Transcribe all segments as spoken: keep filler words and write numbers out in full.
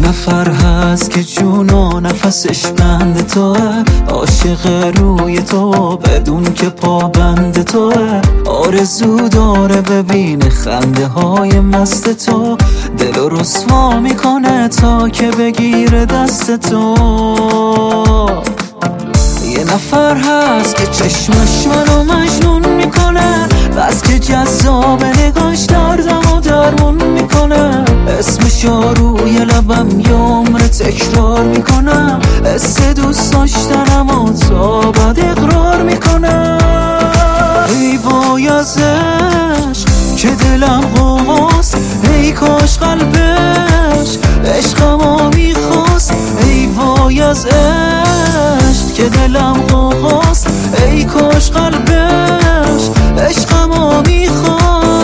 نفر هست که جون و نفسش بند توه، عاشق روی تو بدون که پابند توه. آرزو داره ببین خنده های مست تو، دل رو رسوا میکنه تا که بگیره دست تو. یه نفر هست که چشمش منو مجنون میکنه، بس که جذاب نگاش دردم و درمون میکنه. اسمشو روی لبم یه عمر تکرار میکنم، حس دوست داشتنم و تا بعد اقرار میکنم. ای وای از عشق که دلم غواست، ای کاش قلبش عشقمو میخواست. ای وای از عشق که دلم غواست، ای کاش قلبش عشقمو میخواست.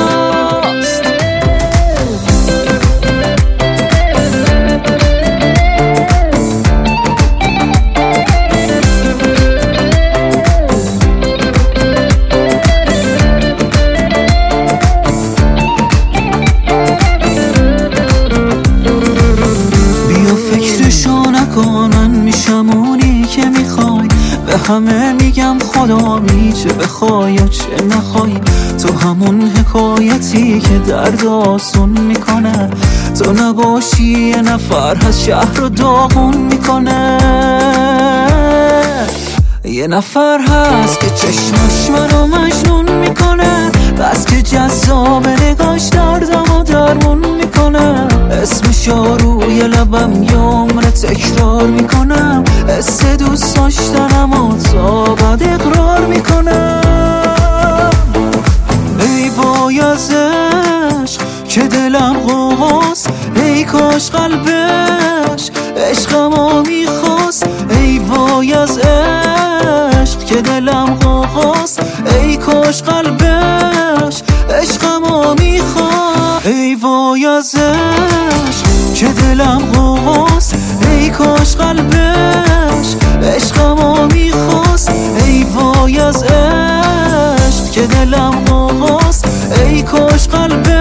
من میشم اونی که میخوای، به همه میگم خدا میچه بخوای و چه نخوای. تو همون حکایتی که درد آسون میکنه، تو نباشی یه نفر هست شهر رو داغون میکنه. یه نفر هست که چشمش منو مجنون میکنه، بس که جذاب نگاش دردم و درمون میکنه. اسمشو روی لبم یه عمر تکرار میکنم، حس دوست داشتنم و تا بعد اقرار میکنم. ای وای از عشق که دلم غواست، ای کاش قلبش عشقمو میخواست. ای وای از عشق که دلم غواست، ای کاش قلبش عشقمو میخواست. ای وای از عشق که دلم غواست، ای کاش قلبش عشقمو میخواست. ای وای از عشق که دلم غواست، ای کاش قلبش